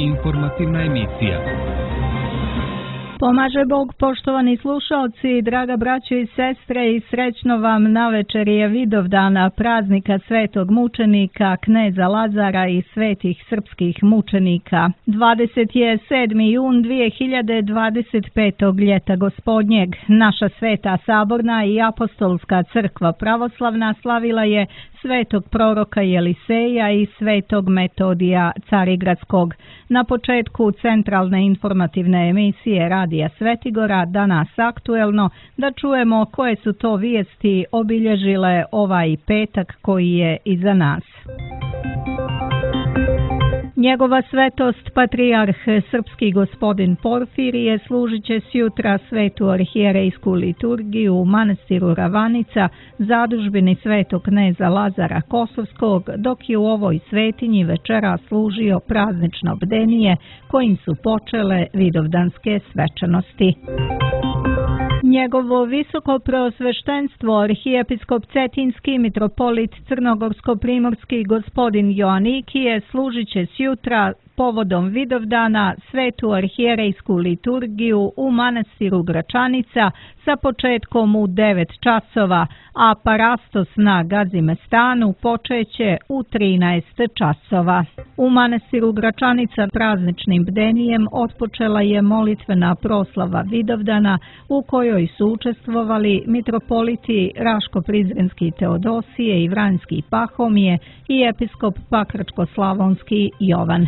Informativna emisija. Pomaže Bog, poštovani slušalci, draga braćo i sestre, i srećno vam navečer je Vidovdana, praznika svetog mučenika kneza Lazara i svetih srpskih mučenika. 27. jun 2025. ljeta gospodnjeg. Naša sveta saborna i apostolska crkva pravoslavna slavila je svetog proroka Jeliseja i svetog Metodija Carigradskog. Na početku centralne informativne emisije Radija Svetigora, danas aktuelno, da čujemo koje su to vijesti obilježile ovaj petak koji je iza nas. Njegova svetost, patrijarh srpski gospodin Porfirije, služit će sjutra svetu arhijerejsku liturgiju u manastiru Ravanica, zadužbini svetog kneza Lazara Kosovskog, dok je u ovoj svetinji večera služio praznično bdenije kojim su počele vidovdanske svečanosti. Njegovo visoko preosveštenstvo arhijepiskop Cetinski mitropolit Crnogorsko-primorski gospodin Joanikije služit će sjutra povodom Vidovdana svetu arhijerejsku liturgiju u manastiru Gračanica sa početkom u 9 časova, a parastos na Gazimestanu počeće u 13 časova. U manastiru Gračanica prazničnim bdenijem otpočela je molitvena proslava Vidovdana u kojoj su učestvovali mitropoliti Raško-Prizrenski Teodosije i Vranjski Pahomije i episkop Pakračko-Slavonski Jovan.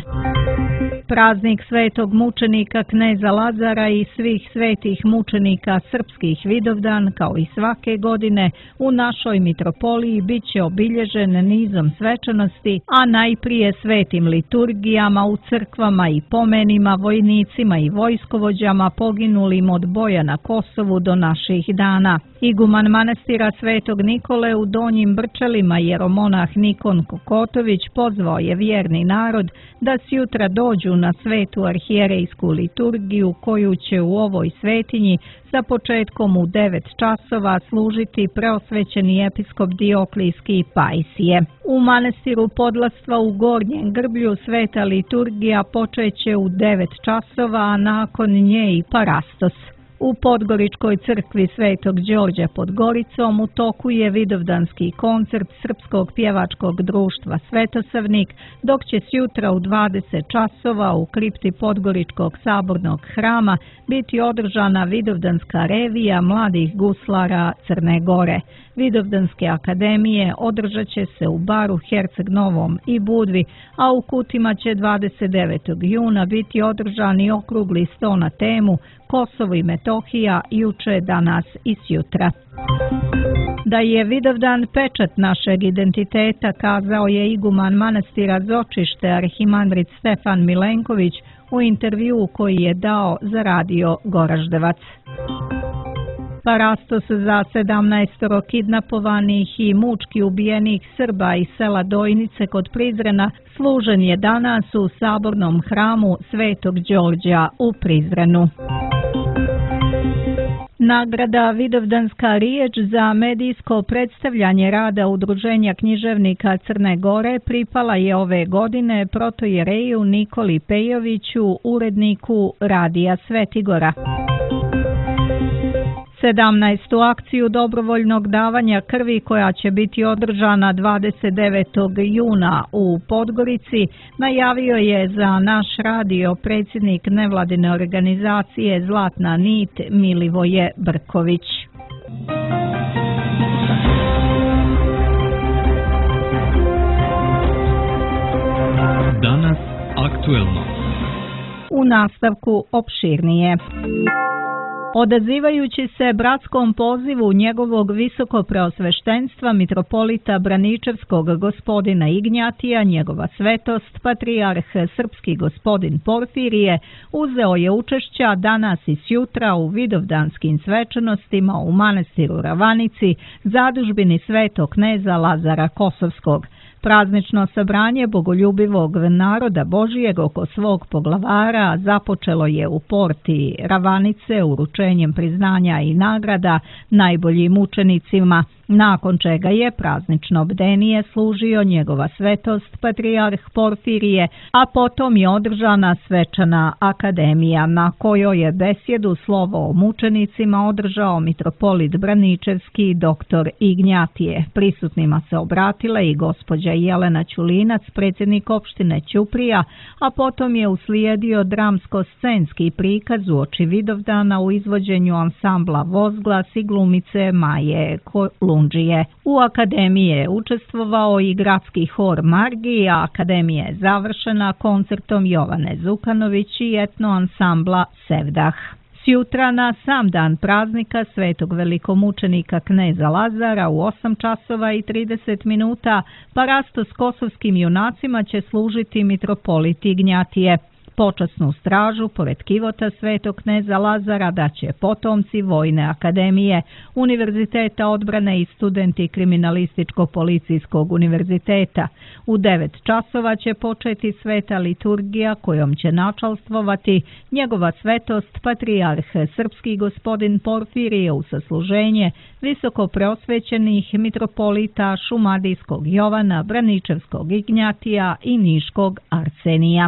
Praznik svetog mučenika kneza Lazara i svih svetih mučenika srpskih Vidovdan, kao i svake godine, u našoj mitropoliji bit će obilježen nizom svečanosti, a najprije svetim liturgijama u crkvama i pomenima vojnicima i vojskovođama poginulim od boja na Kosovu do naših dana. Iguman manastira Svetog Nikole u Donjim Brčelima, jeromonah Nikon Kokotović, pozvao je vjerni narod da sjutra dođu na svetu arhijerejsku liturgiju koju će u ovoj svetinji sa početkom u 9 časova služiti preosvećeni episkop Dioklijski Pajsije. U manastiru Podlastva u Gornjem Grblju sveta liturgija počeće u 9 časova, a nakon nje i parastos. U Podgoričkoj crkvi Svetog Đorđa pod Goricom u toku je vidovdanski koncert Srpskog pjevačkog društva Svetosavnik, dok će sjutra u 20 časova u kripti Podgoričkog sabornog hrama biti održana vidovdanska revija mladih guslara Crne Gore. Vidovdanske akademije održat će se u baru Herceg Novom i Budvi, a u Kutima će 29. juna biti održani okrugli sto na temu Kosovo i Metohija, juče, danas i sjutra. Da je Vidovdan pečat našeg identiteta, kazao je iguman manastira Zočište arhimandrit Stefan Milenković u intervjuu koji je dao za radio Goraždevac. Parastos za 17 kidnapovanih i mučki ubijenih Srba iz sela Dojnice kod Prizrena služen je danas u sabornom hramu Svetog Đorđa u Prizrenu. Nagrada Vidovdanska riječ za medijsko predstavljanje rada Udruženja književnika Crne Gore pripala je ove godine protojereju Nikoli Pejoviću, uredniku Radija Svetigora. 17. akciju dobrovoljnog davanja krvi koja će biti održana 29. juna u Podgorici najavio je za naš radio predsjednik nevladine organizacije Zlatna nit Milivoje Brković. Danas aktuelno. U nastavku opširnije. Odazivajući se bratskom pozivu njegovog visoko preosveštenstva mitropolita Braničevskog gospodina Ignjatija, njegova svetost, patrijarh srpski gospodin Porfirije, uzeo je učešća danas i sjutra u vidovdanskim svečanostima u manastiru Ravanici, zadužbini svetog kneza Lazara Kosovskog. Praznično sabranje bogoljubivog naroda Božijeg oko svog poglavara započelo je u porti Ravanice uručenjem priznanja i nagrada najboljim učenicima. nakon čega je praznično bdenije služio njegova svetost patrijarh Porfirije, a potom je održana svečana akademija na kojoj je besjedu slovo o mučenicima održao mitropolit Braničevski dr. Ignjatije. Prisutnima se obratila i gospođa Jelena Ćulinac, predsjednik opštine Ćuprija, a potom je uslijedio dramsko-scenski prikaz uoči Vidovdana u izvođenju ansambla Vozglas i glumice Maje Kolundžije. U akademiji je učestvovao i gradski hor Margi, a akademija je završena koncertom Jovane Zukanović i etno ansambla Sevdah. Sjutra na sam dan praznika svetog velikomučenika kneza Lazara u 8 časova i 30 minuta parasto s kosovskim junacima će služiti mitropolit Ignjatije. Počasnu stražu pored kivota svetog kneza Lazara daće potomci Vojne akademije, Univerziteta odbrane i studenti Kriminalističko-policijskog univerziteta. U 9 časova će početi sveta liturgija kojom će načalstvovati njegova svetost patrijarh srpski gospodin Porfirije u sasluženje visoko preosvećenih mitropolita Šumadijskog Jovana, Braničevskog Ignjatija i Niškog Arsenija.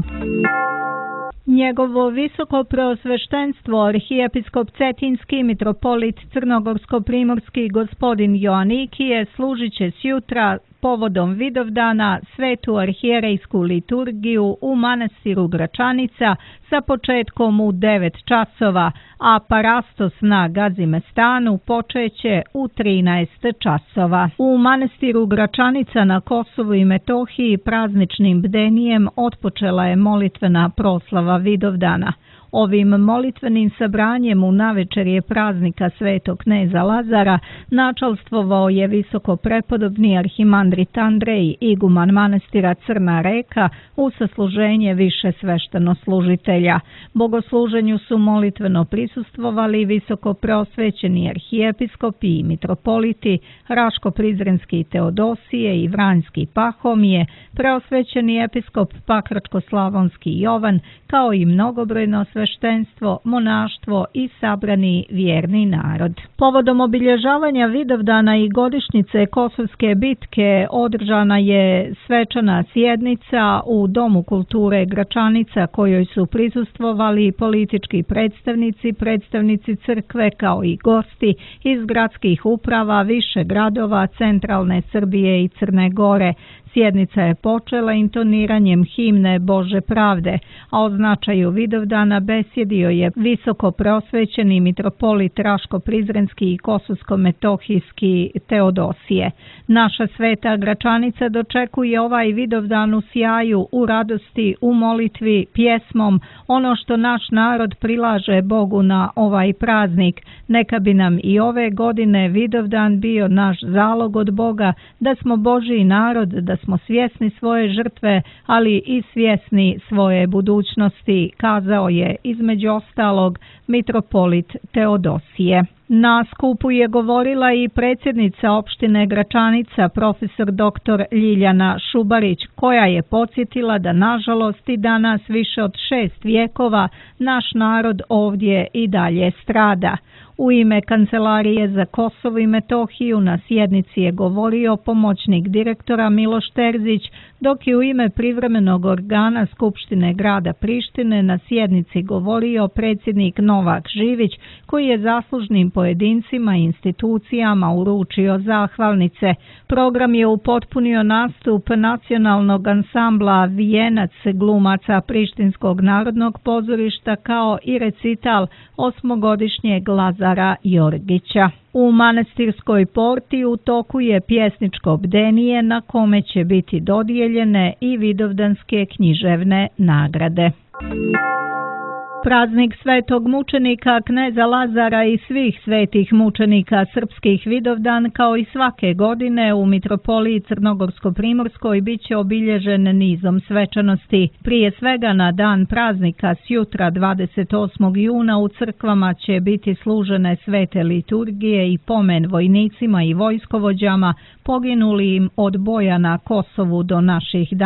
Njegovo visoko preosveštenstvo arhijepiskop Cetinski mitropolit Crnogorsko-primorski gospodin Joanikije služit će sjutra povodom Vidovdana svetu arhijerejsku liturgiju u manastiru Gračanica sa početkom u 9 časova, a parastos na Gazimestanu počeće u 13 časova. U manastiru Gračanica na Kosovu i Metohiji prazničnim bdenijem otpočela je molitvena proslava Vidovdana. Ovim molitvenim sabranjem u navečerje praznika svetog kneza Lazara načalstvovao je visoko prepodobni arhimandrit Andrej, iguman manastira Crna Reka, u sasluženje više sveštenoslужitelja. Bogosluženju su molitveno prisustvovali visoko preosvećeni arhijepiskopi i mitropoliti Raško-Prizrenski Teodosije i Vranjski Pahomije, preosvećeni episkop Pakračko-Slavonski Jovan, kao i mnogobrojno sveštenstvo, monaštvo i sabrani vjerni narod. Povodom obilježavanja Vidovdana i godišnjice Kosovske bitke održana je svečana sjednica u Domu kulture Gračanica kojoj su prisustvovali politički predstavnici, predstavnici crkve kao i gosti iz gradskih uprava više gradova centralne Srbije i Crne Gore. Sjednica je počela intoniranjem himne Bože pravde, a o značaju Vidovdana besjedio je visoko preosvećeni mitropolit Raško-Prizrenski i Kosovsko-Metohijski Teodosije. Naša sveta Gračanica dočekuje ovaj Vidovdan u sjaju, u radosti, u molitvi, pjesmom, ono što naš narod prilaže Bogu na ovaj praznik. Neka bi nam i ove godine Vidovdan bio naš zalog od Boga, da smo Božji narod, da smo svjesni svoje žrtve, ali i svjesni svoje budućnosti, kazao je između ostalog mitropolit Teodosije. Na skupu je govorila i predsjednica opštine Gračanica, profesor dr. Ljiljana Šubarić, koja je podsjetila da nažalost i danas više od 6 vjekova naš narod ovdje i dalje strada. U ime Kancelarije za Kosovo i Metohiju na sjednici je govorio pomoćnik direktora Miloš Terzić, dok je u ime privremenog organa Skupštine grada Prištine na sjednici govorio predsjednik Novak Živić, koji je zaslužnim pojedincima i institucijama uručio zahvalnice. Program je upotpunio nastup nacionalnog ansambla Vijenac glumaca Prištinskog narodnog pozorišta kao i recital 8-godišnjeg Lazara Jorgića. U manastirskoj porti u toku je pjesničko bdenije na kome će biti dodijeljene i vidovdanske književne nagrade. Praznik svetog mučenika kneza Lazara i svih svetih mučenika srpskih Vidovdan kao i svake godine u mitropoliji Crnogorsko-primorskoj biće obilježen nizom svečanosti. Prije svega na dan praznika sjutra 28. juna u crkvama će biti služene svete liturgije i pomen vojnicima i vojskovođama poginulim od boja na Kosovu do naših dana.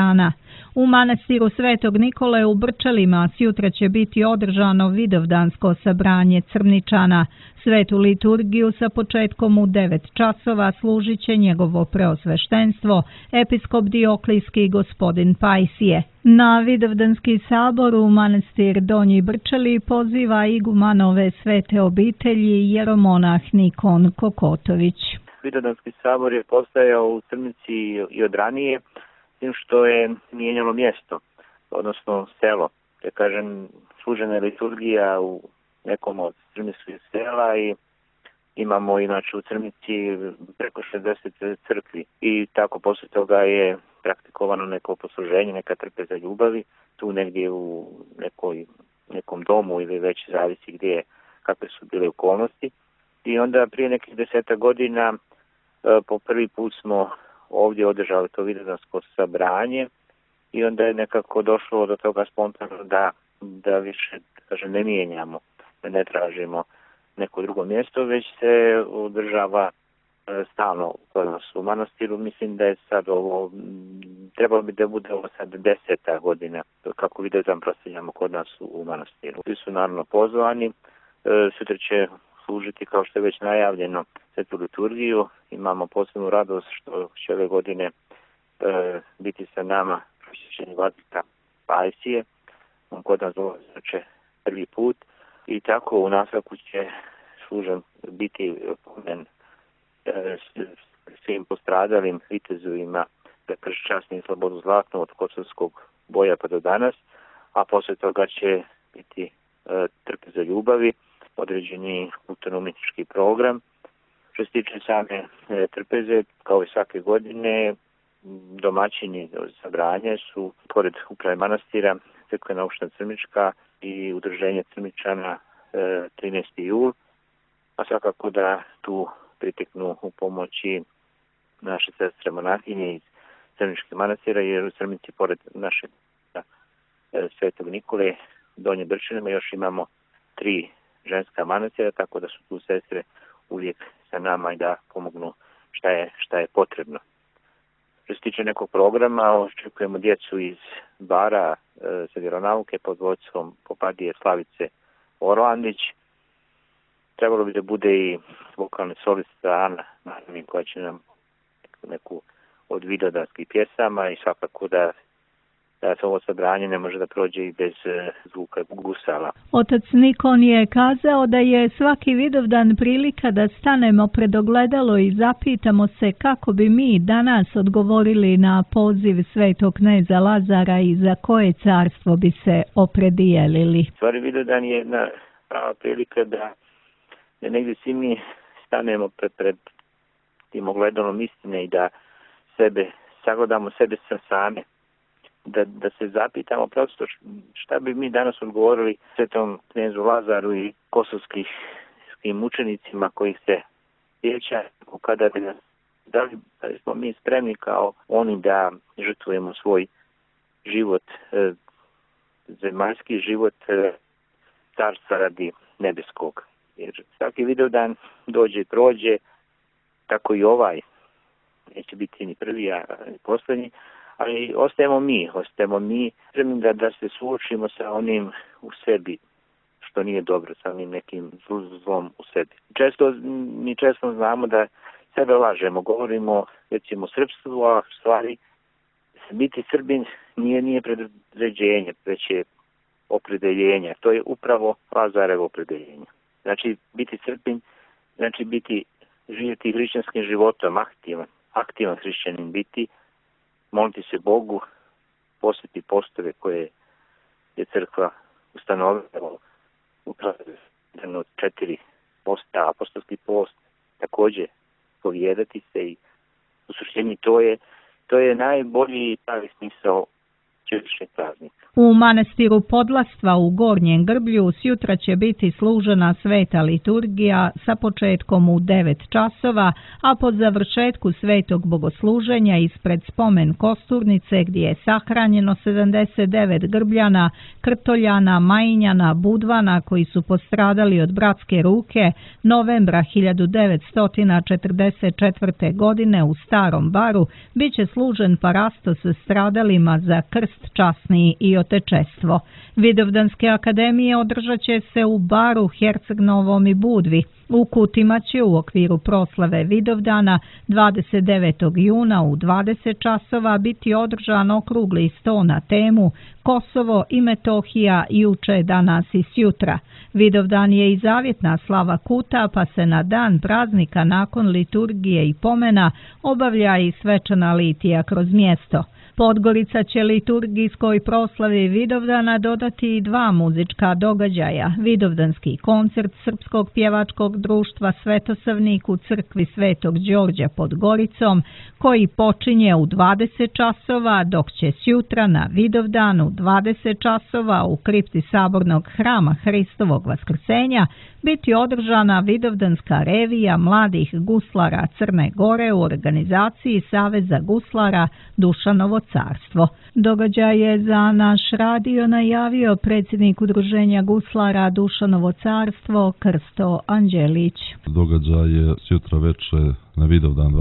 U manastiru Svetog Nikole u Brčelima sjutra će biti održano vidovdansko sabranje crničana. Svetu liturgiju sa početkom u 9 časova služit će njegovo preosveštenstvo, episkop Dioklijski gospodin Pajsije. Na vidovdanski sabor u manastir Donji Brčeli poziva igumanove svete obitelji jeromonah Nikon Kokotović. Vidovdanski sabor je postojao u Crnici i od ranije, tim što je mijenjalo mjesto, odnosno selo. Da kažem, služena je liturgija u nekom od crničkih sela i imamo inače u Crnici preko 60 crkvi i tako poslije toga je praktikovano neko posluženje, neka trpeza ljubavi, tu negdje u nekom domu ili već zavisi gdje, kakve su bile okolnosti. I onda prije nekih 10 godina po prvi put smo ovdje održali to vidovdansko sabranje i onda je nekako došlo do toga spontano da više ne mijenjamo, da ne tražimo neko drugo mjesto, već se održava stalno kod nas u manastiru. Mislim da je sad ovo, trebalo bi da bude ovo sad 10. godina kako vidovdan proslavljamo kod nas u manastiru. Svi su naravno pozvani, sutra će služiti kao što je već najavljeno svetu liturgiju. Imamo posebnu radost što će ove godine biti sa nama prosvjećeni vladika Pajsije. On kod nas dolazi prvi put i tako u nastavku će služen biti pomen svim postradalim vitezovima za kršćanstvo i slobodu zlatnu od kosovskog boja pa do danas, a poslije toga će biti trpeza ljubavi, određeni kulturno-umjetnički program. Što se tiče same trpeze, kao i svake godine, domaćini sabranja su, pored uprave manastira, Crkvena opština Crnička i udruženje Crničana 13. jul, a svakako da tu priteknu u pomoći naše sestre monahinje iz Crničkih manastira, jer u Crnici, pored naše Svetog Nikole, Donje Brčelima, još imamo 3 ženska manastira, tako da su tu sestre uvijek sa nama i da pomognu šta je potrebno. Što se tiče nekog programa, očekujemo djecu iz Bara za vjeronauke pod vodstvom popadije Slavice Orlandić. Trebalo bi da bude i vokalni solista Ana Marmin koja će nam neku od vidovdanskih pjesama i svakako da se ovo sabranje ne može da prođe i bez zvuka gusala. Otac Nikon je kazao da je svaki vidovdan prilika da stanemo pred ogledalo i zapitamo se kako bi mi danas odgovorili na poziv svetog kneza Lazara i za koje carstvo bi se opredijelili. Stvari vidovdan je jedna prava prilika da negdje svi mi stanemo pred tim ogledalom istine i da sagledamo sebe same. Da se zapitamo prosto šta bi mi danas odgovorili svetom knezu Lazaru i kosovskim mučenicima kojih se sjeća, da li smo mi spremni kao oni da žrtvujemo svoj život, zemaljski život carstva radi nebeskog. Jer svaki vidovdan dođe i prođe, tako i ovaj neće biti ni prvi, a ni posljednji. Ali ostajemo mi spremni da se suočimo sa onim u sebi što nije dobro, sa onim nekim zlom u sebi. Često znamo da sebe lažemo, govorimo recimo srpstvu, a stvari biti Srbin nije predređenje, već je opredeljenje. To je upravo Lazarevo opredeljenje. Znači biti Srbin, znači živjeti hrišćanskim životom, aktivan hrišćanin biti, moliti se Bogu, posjeti postave koje je crkva ustanovila, upravo jedan od 4 posta, apostolski post, također povijedati se i u suštini to je najbolji pravi smisao ćiriličnih praznika. U manastiru Podlastva u Gornjem Grblju sjutra će biti služena sveta liturgija sa početkom u 9 časova, a po završetku svetog bogosluženja ispred spomen kosturnice gdje je sahranjeno 79 Grbljana, Krtoljana, Majinjana, Budvana koji su postradali od bratske ruke novembra 1944. godine u Starom Baru, bit će služen parasto sa stradalima za krst časni i otečestvo. Vidovdanske akademije održat će se u Baru, Herceg-Novom i Budvi. U Kutima će u okviru proslave Vidovdana 29. juna u 20 časova biti održan okrugli sto na temu Kosovo i Metohija juče, danas i sjutra. Vidovdan je i zavjetna slava Kuta, pa se na dan praznika nakon liturgije i pomena obavlja i svečana litija kroz mjesto. Podgorica će liturgijskoj proslavi Vidovdana dodati i 2 muzička događaja. Vidovdanski koncert Srpskog pjevačkog društva Svetosavnik u crkvi Svetog Đorđa pod Goricom, koji počinje u 20 časova, dok će sjutra na Vidovdan u 20 časova u kripti Sabornog hrama Hristovog Vaskrsenja biti održana Vidovdanska revija mladih guslara Crne Gore u organizaciji Saveza guslara Dušanovo carstvo. Događaj je za naš radio najavio predsjednik Udruženja guslara Dušanovo carstvo Krsto Anđelić. Događaj je sjutra večer na Vidovdan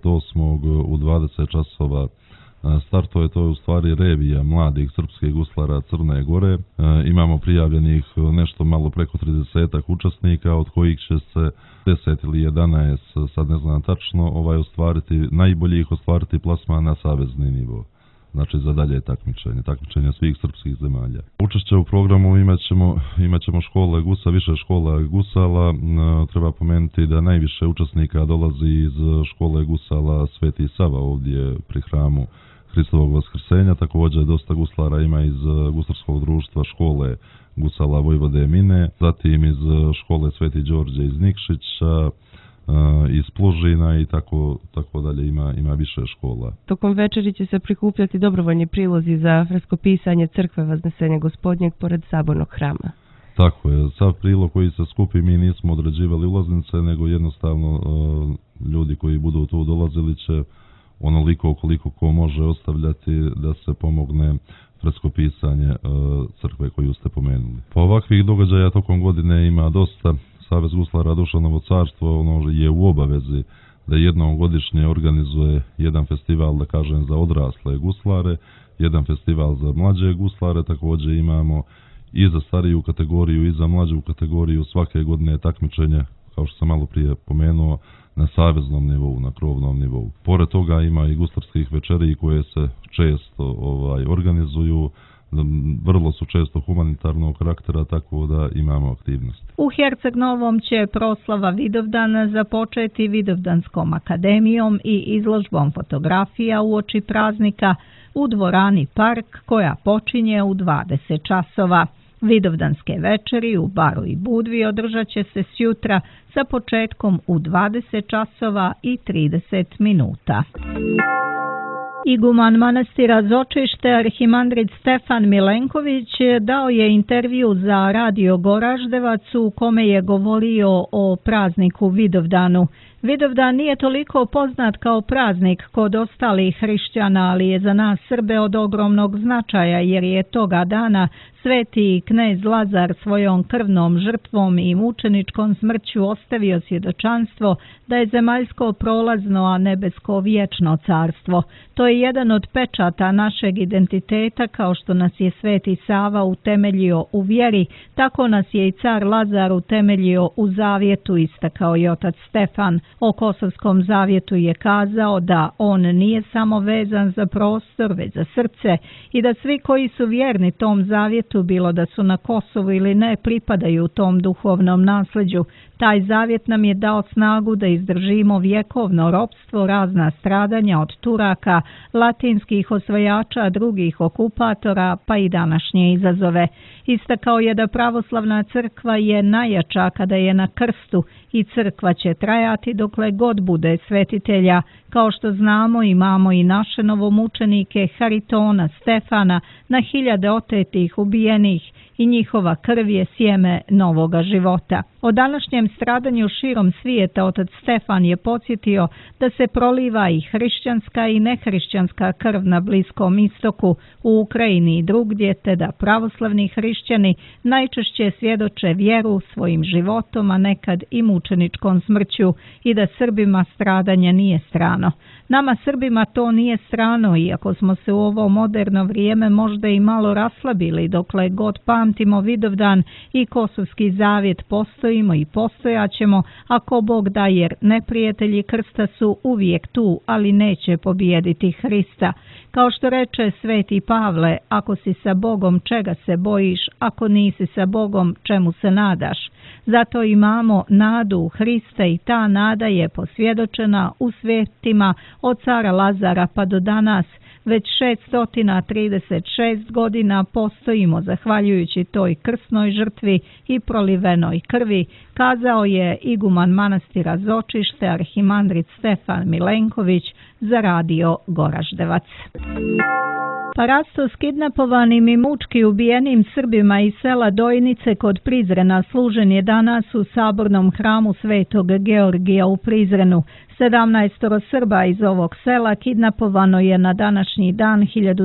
28. u 20 časova. Starto je to u stvari revija mladih srpskih guslara Crne Gore. Imamo prijavljenih nešto malo preko 30 učesnika, od kojih će se 10 ili 11, sad ne znam tačno, najboljih ostvariti plasman na savezni nivo. Znači za dalje takmičenje svih srpskih zemalja. Učešće u programu imat ćemo škole gusa, više škola gusala. Treba pomenuti da najviše učesnika dolazi iz škole gusala Sveti Sava ovdje pri hramu Hristovog Vaskrsenja. Također dosta guslara ima iz guslarskog društva škole gusala Vojvode Mine, zatim iz škole Sveti Đorđe iz Nikšića, iz Plužina i tako dalje, ima više škola. Tokom večeri će se prikupljati dobrovoljni prilozi za freskopisanje crkve Vaznesenja Gospodnjeg pored Sabornog hrama. Tako je, sav prilog koji se skupi mi nismo određivali ulaznice, nego jednostavno ljudi koji budu tu dolazili će onoliko koliko ko može ostavljati da se pomogne freskopisanje crkve koju ste pomenuli. Pa ovakvih događaja tokom godine ima dosta. Savez guslara Dušanovo carstvo je u obavezi da jednom godišnje organizuje jedan festival, da kažem, za odrasle guslare, jedan festival za mlađe guslare. Također imamo i za stariju kategoriju i za mlađu kategoriju svake godine takmičenje, kao što sam malo prije pomenuo, na saveznom nivou, na krovnom nivou. Pored toga ima i guslarskih večeri koje se često organizuju, vrlo su često humanitarnog karaktera, tako da imamo aktivnost. U Herceg-Novom će proslava Vidovdana započeti Vidovdanskom akademijom i izložbom fotografija uoči praznika u dvorani Park, koja počinje u 20 časova. Vidovdanske večeri u Baru i Budvi održat će se sjutra sa početkom u 20 časova i 30 minuta. Iguman manastira Zočište, arhimandrit Stefan Milenković, dao je intervju za Radio Goraždevac u kome je govorio o prazniku Vidovdanu. Vidovdan nije toliko poznat kao praznik kod ostalih hrišćana, ali je za nas Srbe od ogromnog značaja, jer je toga dana sveti knez Lazar svojom krvnom žrtvom i mučeničkom smrću ostavio svjedočanstvo da je zemaljsko prolazno, a nebesko vječno carstvo. To je jedan od pečata našeg identiteta, kao što nas je sveti Sava utemeljio u vjeri, tako nas je i car Lazar utemeljio u zavjetu, istakao i otac Stefan. O Kosovskom zavjetu je kazao da on nije samo vezan za prostor, već za srce, i da svi koji su vjerni tom zavjetu, bilo da su na Kosovu ili ne, pripadaju tom duhovnom nasljeđu. Taj zavjet nam je dao snagu da izdržimo vjekovno ropstvo, razna stradanja od Turaka, latinskih osvajača, drugih okupatora, pa i današnje izazove. Istakao je da pravoslavna crkva je najjača kada je na krstu i crkva će trajati dokle god bude svetitelja. Kao što znamo, imamo i naše novomučenike Haritona, Stefana, na hiljade otetih, ubijenih, i njihova krv je sjeme novoga života. O današnjem stradanju širom svijeta otac Stefan je podsjetio da se proliva i hrišćanska i nehrišćanska krv na Bliskom istoku, u Ukrajini i drugdje, te da pravoslavni hrišćani najčešće svjedoče vjeru svojim životom, a nekad i mučeničkom smrću, i da Srbima stradanje nije strano. Nama Srbima to nije strano, iako smo se u ovo moderno vrijeme možda i malo raslabili, dokle god pamtimo Vidovdan i Kosovski zavjet, postojimo i postojaćemo, ako Bog da, jer neprijatelji krsta su uvijek tu, ali neće pobijediti Hrista. Kao što reče sveti Pavle, ako si sa Bogom, čega se bojiš, ako nisi sa Bogom, čemu se nadaš? Zato imamo nadu u Hrista i ta nada je posvjedočena u svetima od cara Lazara pa do danas. Već 636 godina postojimo zahvaljujući toj krsnoj žrtvi i prolivenoj krvi, kazao je iguman manastira Zočište arhimandrit Stefan Milenković za radio Goraždevac. Parastos kidnapovanim i mučki ubijenim Srbima iz sela Dojnice kod Prizrena služen je danas u sabornom hramu Svetog Georgija u Prizrenu. 17 Srba iz ovog sela kidnapovano je na današnji dan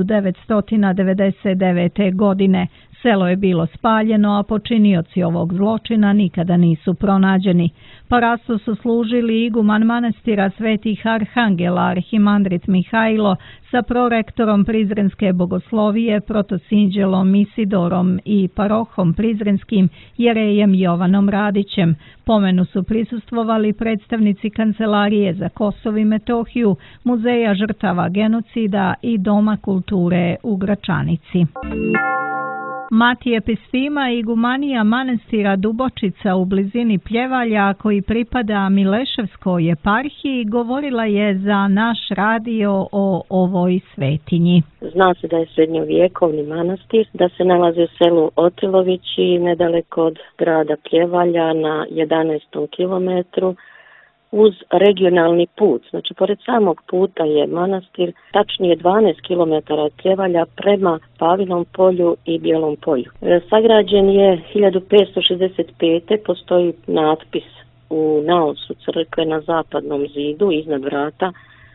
1999. godine. Selo je bilo spaljeno, a počinioci ovog zločina nikada nisu pronađeni. Parastu su služili iguman manastira Svetih Arhangela arhimandrit Mihajlo sa prorektorom Prizrenske bogoslovije protosinđelom Isidorom i parohom prizrenskim jerejem Jovanom Radićem. Pomenu su prisustvovali predstavnici Kancelarije za Kosovo i Metohiju, Muzeja žrtava genocida i Doma kulture u Gračanici. Matije Pistima, igumanija manastira Dubočica u blizini Pljevalja, koji pripada Mileševskoj eparhiji, govorila je za naš radio o ovoj svetinji. Zna se da je srednjovjekovni manastir, da se nalazi u selu Otilovići, nedaleko od grada Pljevalja na 11. kilometru, uz regionalni put. Znači, pored samog puta je manastir, tačnije 12 km od Pljevalja prema Pavinom polju i Bijelom polju. Sagrađen je 1565. Postoji natpis u naosu crkve na zapadnom zidu, iznad vrata.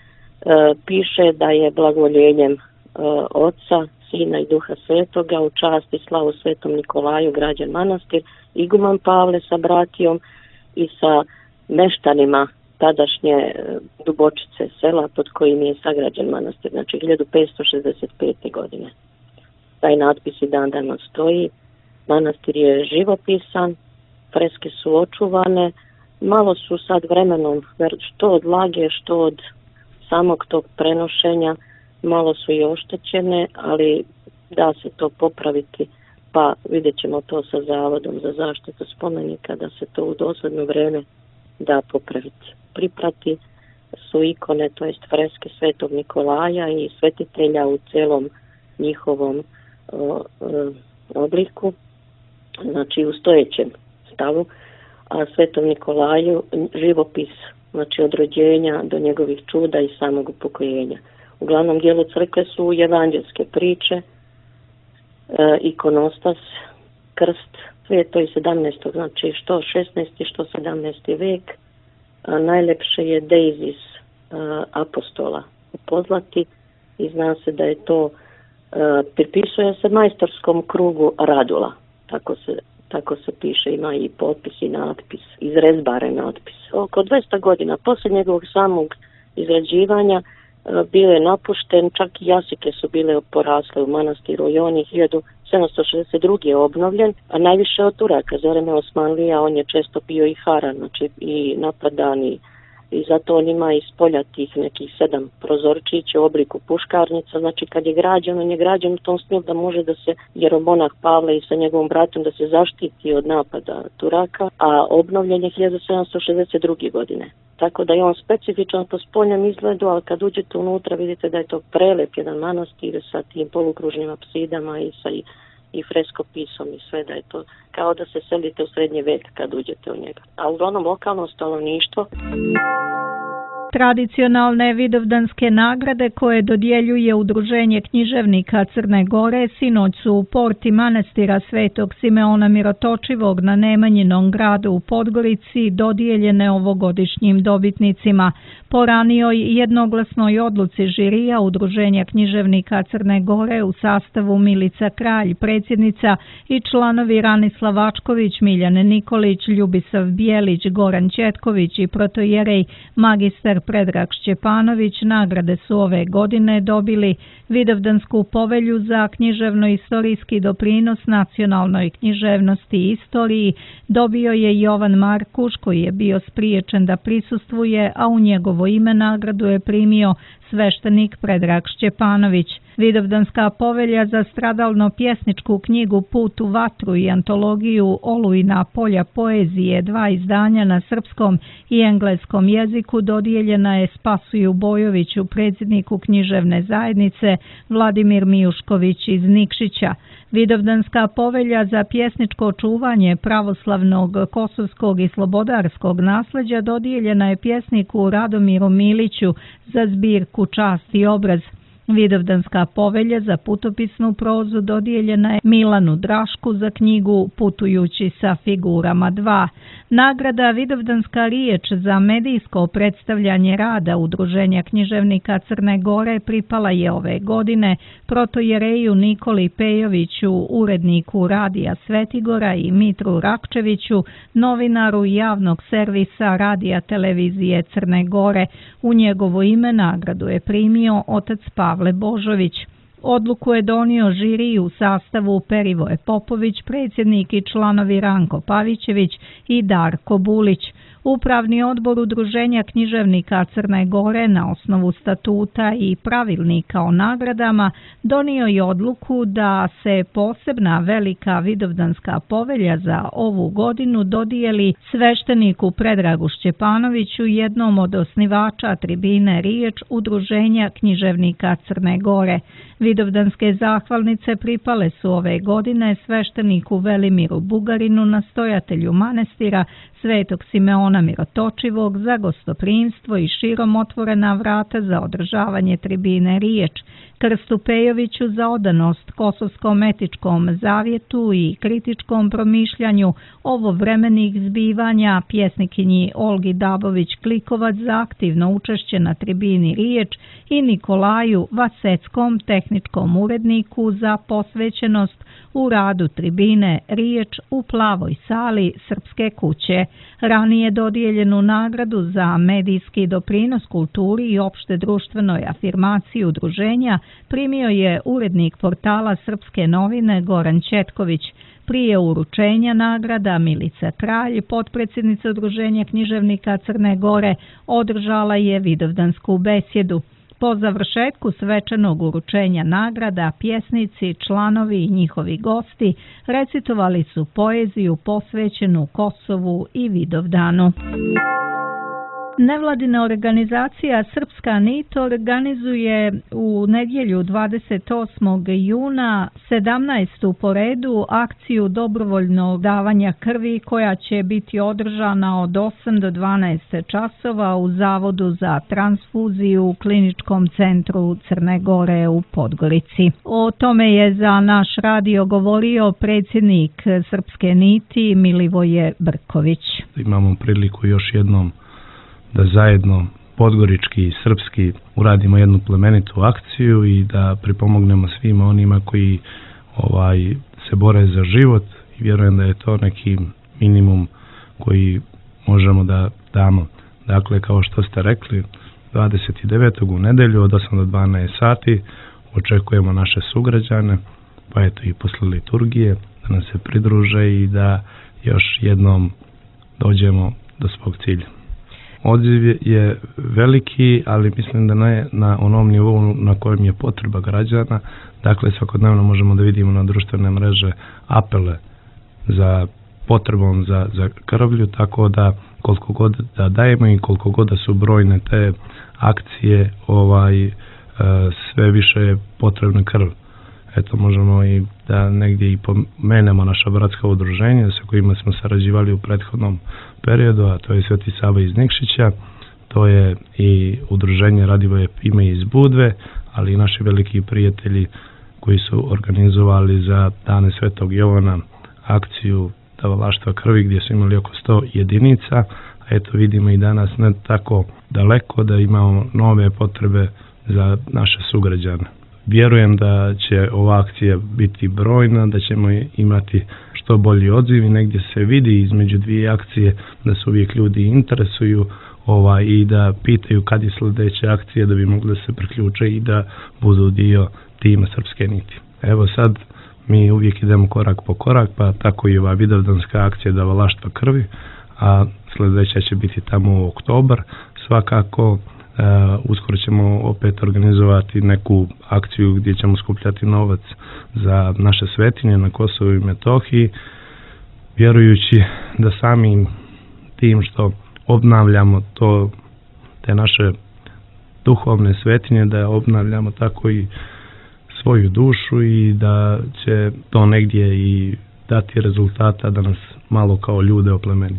Piše da je blagovoljenjem Oca, Sina i Duha Svetoga u čast i slavu Svetom Nikolaju građen manastir, iguman Pavle sa bratijom i sa meštanima tadašnje Dubočice, sela pod kojim je sagrađen manastir, znači 1565. godine. Taj natpis i dan danas stoji. Manastir je živopisan, freske su očuvane, malo su sad vremenom, što od vlage, što od samog tog prenošenja, malo su i oštećene, ali da se to popraviti, pa vidjet ćemo to sa Zavodom za zaštitu spomenika, da se to u dosledno vreme da popraviti. Priprati su ikone, to jest freske Svetog Nikolaja i svetitelja u celom njihovom obliku, znači u stojećem stavu, a Svetom Nikolaju živopis, znači od rođenja do njegovih čuda i samog upokojenja. U glavnom dijelu crkve su evanđelske priče, ikonostas, krst, sve je to i 17. znači što 16. što 17. vek. Najlepše je deizis apostola u pozlati i zna se da je to, pripisuje se majstorskom krugu Radula, tako se piše, ima i potpis i natpis, izrezbaren natpis. Oko 200 godina poslije njegovog samog izrađivanja bio je napušten, čak i jasike su bile porasle u manastiru i on je 1762. je obnovljen, a najviše od Turaka, za vreme Osmanlija, on je često bio i haran, znači i napadan i zato on ima iz polja tih nekih 7 prozorčića u obliku puškarnica, znači kad je građen, on je građen u tom smislu da može da se jeromonah Pavle i sa njegovom bratom da se zaštiti od napada Turaka, a obnovljen je 1762. godine. Tako da je on specifičan po spoljnom izgledu, ali kad uđete unutra vidite da je to prelep jedan manastir sa tim polukružnim apsidama i sa i freskopisom i sve, da je to kao da se selite u srednje vijek kad uđete u njega. A uglavnom lokalno stanovništvo. Tradicionalne vidovdanske nagrade koje dodjeljuje Udruženje književnika Crne Gore sinoć su u porti manastira Svetog Simeona Mirotočivog na Nemanjinom gradu u Podgorici dodijeljene ovogodišnjim dobitnicima. Po ranijoj jednoglasnoj odluci žirija Udruženja književnika Crne Gore u sastavu Milica Kralj, predsjednica, i članovi Ranislav Vačković, Miljane Nikolić, Ljubisav Bijelić, Goran Četković i protojerej magistar Predrag Šćepanović nagrade su ove godine dobili Vidovdansku povelju za književno-istorijski doprinos nacionalnoj književnosti i istoriji dobio je Jovan Markuš, koji je bio spriječen da prisustvuje, a u njegovo ime nagradu je primio sveštenik Predrag Šćepanović. Vidovdanska povelja za stradalno pjesničku knjigu Put u vatru i antologiju Olujna polja poezije, 2 izdanja na srpskom i engleskom jeziku, dodijeljena je Spasuju Bojoviću, predsjedniku književne zajednice, Vladimir Mijušković iz Nikšića. Vidovdanska povelja za pjesničko čuvanje pravoslavnog, kosovskog i slobodarskog nasljeđa dodijeljena je pjesniku Radomiru Miliću za zbirku Čast i obraz. Vidovdanska povelja za putopisnu prozu dodijeljena je Milanu Drašku za knjigu Putujući sa figurama 2. Nagrada Vidovdanska riječ za medijsko predstavljanje rada Udruženja književnika Crne Gore pripala je ove godine protojereju Nikoli Pejoviću, uredniku Radija Svetigora, i Mitru Rakčeviću, novinaru javnog servisa Radija televizije Crne Gore. U njegovo ime nagradu je primio otac Pavle Božović. Odluku je donio žiri u sastavu Perivoje Popović, predsjednik, i članovi Ranko Pavićević i Darko Bulić. Upravni odbor Udruženja književnika Crne Gore na osnovu statuta i pravilnika o nagradama donio je odluku da se posebna velika vidovdanska povelja za ovu godinu dodijeli svešteniku Predragu Šćepanoviću, jednom od osnivača tribine Riječ Udruženja književnika Crne Gore. Vidovdanske zahvalnice pripale su ove godine svešteniku Velimiru Bugarinu, nastojatelju manastira Svetog Simeona Mirotočivog, za gostoprimstvo i širom otvorena vrata za održavanje tribine Riječ, Krstu Pejoviću za odanost Kosovskom etičkom zavjetu i kritičkom promišljanju ovovremenih zbivanja, pjesnikinji Olgi Dabović-Klikovac za aktivno učešće na tribini Riječ i Nikolaju Vaseckom, tehničkom uredniku, za posvećenost u radu tribine Riječ u plavoj sali Srpske kuće. Ranije dodijeljenu nagradu za medijski doprinos kulturi i opšte društvenoj afirmaciji udruženja primio je urednik portala Srpske novine Goran Četković. Prije uručenja nagrada Milica Kralj, potpredsjednica Udruženja književnika Crne Gore, održala je vidovdansku besjedu. Po završetku svečanog uručenja nagrada, pjesnici, članovi i njihovi gosti recitovali su poeziju posvećenu Kosovu i Vidovdanu. Nevladina organizacija Srpska nit organizuje u nedjelju 28. juna 17. po redu akciju dobrovoljnog davanja krvi koja će biti održana od 8 do 12 časova u Zavodu za transfuziju u Kliničkom centru Crne Gore u Podgorici. O tome je za naš radio govorio predsjednik Srpske niti Milivoje Brković. Imamo priliku još jednom da zajedno podgorički i srpski uradimo jednu plemenitu akciju i da pripomognemo svima onima koji se bore za život, i vjerujem da je to neki minimum koji možemo da damo. Dakle, kao što ste rekli, 29. u nedelju od 8 do 12 sati očekujemo naše sugrađane, pa eto i posle liturgije, da nam se pridruže i da još jednom dođemo do svog cilja. Odziv je veliki, ali mislim da ne na onom nivou na kojem je potreba građana. Dakle, svakodnevno možemo da vidimo na društvene mreže apele za potrebom za krvlju, tako da koliko god da dajemo i koliko god da su brojne te akcije, sve više je potrebna krv. eto možemo i da negdje i pomenemo naša bratska udruženja sa kojima smo sarađivali u prethodnom periodu, a to je Sveti Sava iz Nikšića, to je i udruženje Radivoje Pime iz Budve, ali i naši veliki prijatelji koji su organizovali za Dane Svetog Jovana akciju davalaštva krvi gdje su imali oko 100 jedinica, a eto vidimo i danas ne tako daleko da imamo nove potrebe za naše sugrađane. Vjerujem da će ova akcija biti brojna, da ćemo imati što bolji odziv i negdje se vidi između dvije akcije da se uvijek ljudi interesuju i da pitaju kad je sljedeća akcija da bi mogli da se priključe i da budu dio tima Srpske niti. Evo sad mi uvijek idemo korak po korak, pa tako i ova vidovdanska akcija davalaštva krvi, a sljedeća će biti tamo u oktobar. Svakako uskoro ćemo opet organizovati neku akciju gdje ćemo skupljati novac za naše svetinje na Kosovu i Metohiji, vjerujući da samim tim što obnavljamo te naše duhovne svetinje, da obnavljamo tako i svoju dušu i da će to negdje i dati rezultata da nas malo kao ljude oplemeni.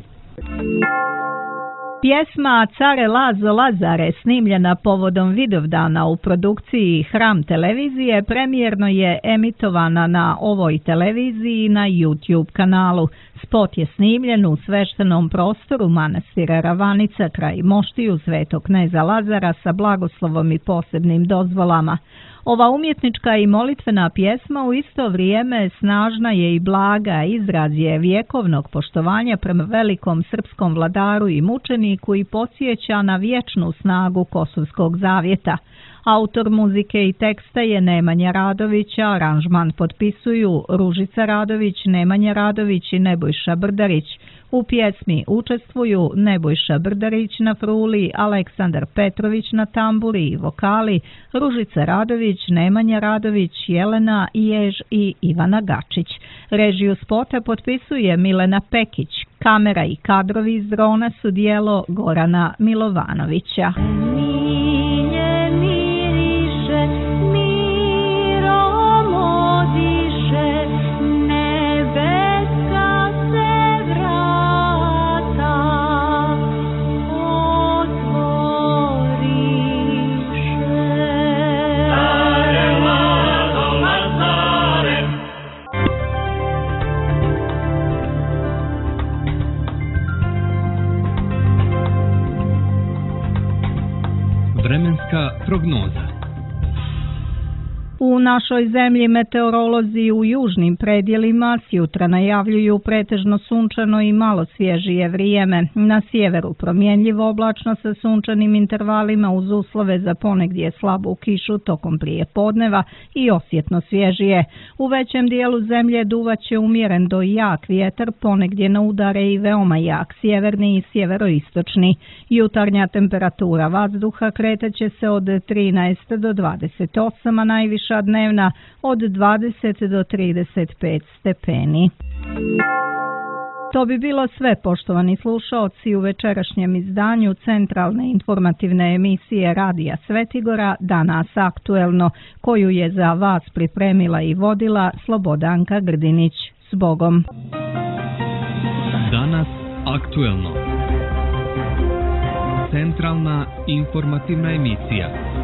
Pjesma Care Lazo Lazare, snimljena povodom Vidovdana u produkciji Hram televizije, premijerno je emitovana na ovoj televiziji na YouTube kanalu. Spot je snimljen u sveštenom prostoru manastira Ravanica kraj Moštiju Svetog kneza Lazara sa blagoslovom i posebnim dozvolama. Ova umjetnička i molitvena pjesma u isto vrijeme snažna je i blaga, izraz je vjekovnog poštovanja prema velikom srpskom vladaru i mučeniku i podsjeća na vječnu snagu Kosovskog zavjeta. Autor muzike i teksta je Nemanja Radović, aranžman potpisuju Ružica Radović, Nemanja Radović i Nebojša Brdarić. U pjesmi učestvuju Nebojša Brdarić na fruli, Aleksandar Petrović na tamburi i vokali, Ružica Radović, Nemanja Radović, Jelena Jež i Ivana Gačić. Režiju spota potpisuje Milena Pekić. Kamera i kadrovi iz drona su dijelo Gorana Milovanovića. Vremenska prognoza. U našoj zemlji meteorolozi u južnim predjelima sjutra najavljuju pretežno sunčano i malo svježije vrijeme. Na sjeveru promjenljivo oblačno sa sunčanim intervalima uz uslove za ponegdje slabu kišu tokom prijepodneva i osjetno svježije. U većem dijelu zemlje duvaće umjeren do jak vjetar, ponegdje na udare i veoma jak sjeverni i sjeveroistočni. Jutarnja temperatura vazduha kretaće se od 13 do 28, a najviša dnevna od 20 do 35 stepeni. To bi bilo sve, poštovani slušaoci, u večerašnjem izdanju centralne informativne emisije Radija Svetigora Danas aktuelno, koju je za vas pripremila i vodila Slobodanka Grdinić. S Bogom! Danas aktuelno. Centralna informativna emisija.